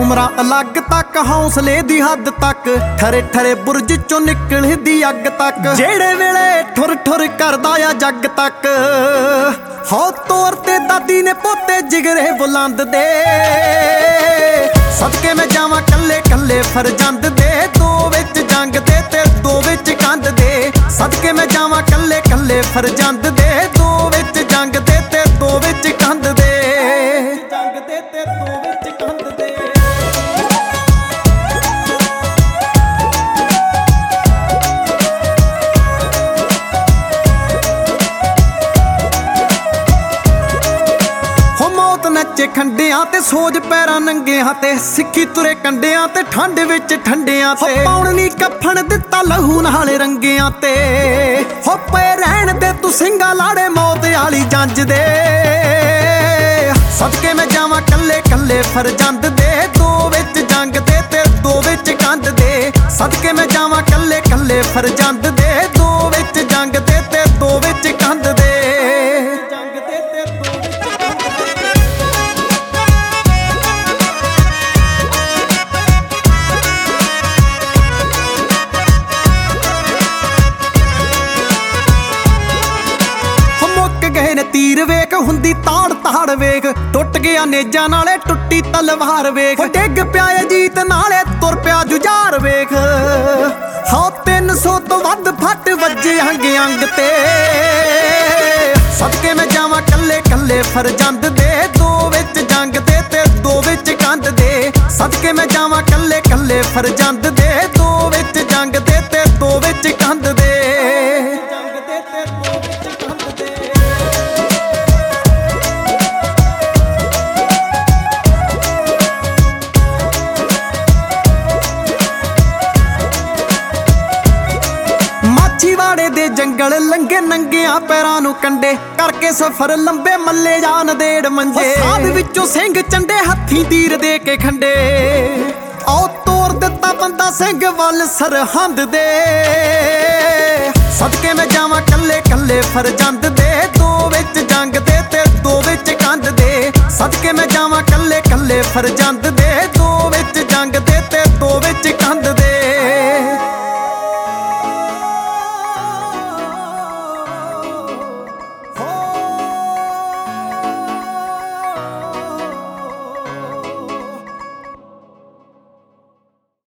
ਉਮਰਾਂ ਅਲੱਗ ਤੱਕ, ਹੌਸਲੇ ਦੀ ਹੱਦ ਤੱਕ, ਠਰੇ ਠਰੇ ਬੁਰਜ ਚੋਂ ਨਿਕਲਦੀ ਅੱਗ ਤੱਕ, ਜਿਹੜੇ ਵੇਲੇ ਠੁਰ ਠੁਰ ਕਰਦਾ ਆ ਜੱਗ ਤੱਕ। ਹੋ ਤੋਰ ਤੇ ਦਾਦੀ ਨੇ ਪੋਤੇ ਜਿਗਰੇ ਬੁਲੰਦ ਦੇ, ਸਦਕੇ ਮੈਂ ਜਾਵਾਂ ਕੱਲੇ ਕੱਲੇ ਫਰਜ਼ੰਦ ਦੇ, ਦੋ ਵਿੱਚ ਜੰਗ ਦੇ ਤੇ ਦੋ ਵਿੱਚ ਕੰਧ ਦੇ। ਸਦਕੇ ਮੈਂ ਜਾਵਾਂ ਕੱਲੇ ਕੱਲੇ ਫਰਜ਼ੰਦ ਦੇ, ਦੋ ਵਿੱਚ ਜੰਗ ਦੇ ਤੇ ਦੋ ਵਿੱਚ ਕੰਧ ਦੇ। ਜੰਗ ਦੇ ਤੇ ਦੋ ਵਿੱਚ ਕੰਧ ਦੇ। ਨੱਚੇ ਖੰਡਿਆਂ ਤੇ ਸੋਜ ਪੈਰਾਂ ਨੰਗਿਆਂ ਤੇ, ਸਿੱਖੀ ਤੁਰੇ ਕੰਡਿਆਂ ਤੇ ਠੰਡ ਵਿੱਚ ਠੰਡਿਆਂ ਤੇ। ਪਾਉਣ ਨੀ ਕਫਨ ਦਿੱਤਾ ਲਹੂ ਨਾਲ ਰੰਗਿਆਂ ਤੇ, ਹੋ ਪਏ ਰਹਿਣ ਦੇ ਤੂੰ ਸਿੰਘਾਂ ਲਾੜੇ ਮੌਤ ਵਾਲੀ ਜੰਜ ਦੇ। ਸਦਕੇ ਮੈਂ ਜਾਵਾਂ ਕੱਲੇ ਕੱਲੇ ਫਰਜ਼ੰਦ ਦੇ, ਦੋ ਵਿੱਚ ਜੰਗ ਦੇ ਤੇ ਦੋ ਵਿੱਚ ਕੰਧ ਦੇ। ਸਦਕੇ ਮੈਂ ਜਾਵਾਂ ਕੱਲੇ ਕੱਲੇ ਫਰਜ਼ੰਦ ਦੇ, ਦੋ ਵਿੱਚ ਜੰਗ ਦੇ ਤੇ ਦੋ ਵਿੱਚ ਕੰਧ ਦੇ। ਤੀਰ ਵੇਖ ਹੁੰਦੀ ਤਾੜ ਤਾੜ ਵੇਖ, ਟੁੱਟ ਗਿਆ ਨੇਜਾਂ ਨਾਲੇ ਟੁੱਟੀ ਤਲਵਾਰ ਵੇਖ। ਡਿੱਗ ਪਿਆ ਅਜੀਤ ਨਾਲੇ ਤੁਰ ਪਿਆ ਜੁਝਾਰ ਵੇਖ, ਹਾਂ 300 ਤੋਂ ਵੱਧ ਫੱਟ ਵੱਜੇ ਅੰਗ ਅੰਗ ਤੇ। ਸਦਕੇ ਮੈਂ ਜਾਵਾਂ ਕੱਲੇ ਕੱਲੇ ਫਰਜ਼ੰਦ ਦੇ, ਦੋ ਵਿੱਚ ਜੰਗ ਦੇ ਤੇ ਦੋ ਵਿੱਚ ਕੰਧ ਦੇ। ਸਦਕੇ ਮੈਂ ਜਾਵਾਂ ਕੱਲੇ ਕੱਲੇ ਫਰਜ਼ੰਦ ਦੇ, ਦੋ ਵਿੱਚ ਜੰਗ ਦੇ ਤੇ ਦੋ ਵਿੱਚ ਕੰਧ ਦੇ। ਮਾਛੀਵਾੜੇ ਦੇ ਜੰਗਲ ਲੰਘੇ ਨੰਗਿਆਂ ਪੈਰਾਂ ਨੂੰ ਕੰਡੇ, ਕਰਕੇ ਸਫ਼ਰ ਲੰਬੇ ਮੱਲੇ ਜਾਨ ਦੇੜ ਮੰਜੇ। ਸਾਧ ਵਿੱਚੋਂ ਸਿੰਘ ਚੰਡੇ ਹੱਥੀਂ ਤੀਰ ਦੇ ਕੇ ਖੰਡੇ, ਆਓ ਤੋਰ ਦਿੱਤਾ ਬੰਦਾ ਸਿੰਘ ਵੱਲ ਸਰਹੰਦ ਦੇ। ਸਦਕੇ ਮੈਂ ਜਾਵਾਂ ਕੱਲੇ ਕੱਲੇ ਫਰਜ਼ੰਦ ਦੇ, ਦੋ ਵਿੱਚ ਜੰਗ ਦੇ ਤੇ ਦੋ ਵਿੱਚ ਕੰਧ ਦੇ। ਸਦਕੇ ਮੈਂ ਜਾਵਾਂ ਕੱਲੇ ਕੱਲੇ ਫਰਜ਼ੰਦ ਦੇ, ਦੋ ਵਿੱਚ ਜੰਗ ਦੇ ਤੇ ਦੋ ਵਿੱਚ ਕੰਧ ਦੇ।